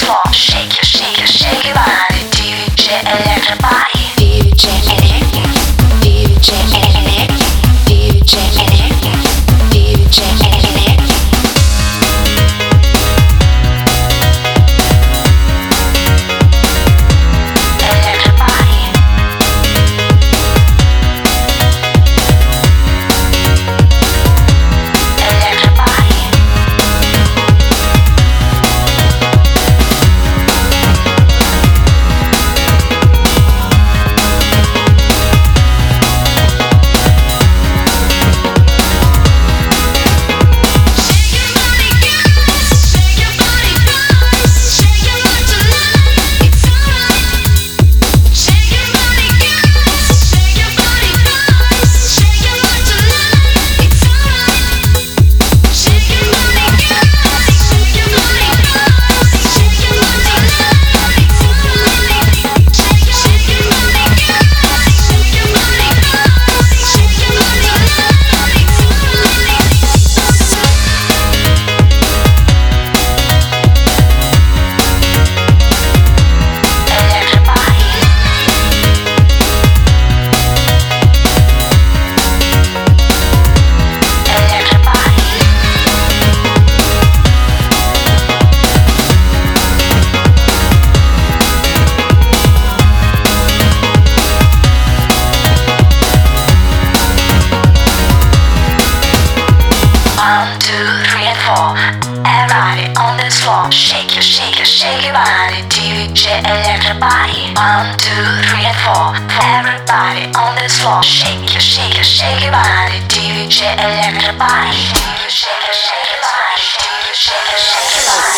floor, shake your body, DJ electric body, DJ electric, DJ electric, DJ electric, DJ electric. Everybody on this floor, shake your body, DJ electric body. 1, 2, 3 and 4. Everybody on this floor, shake your body, DJ electric body. Shake your body, DJ electric body.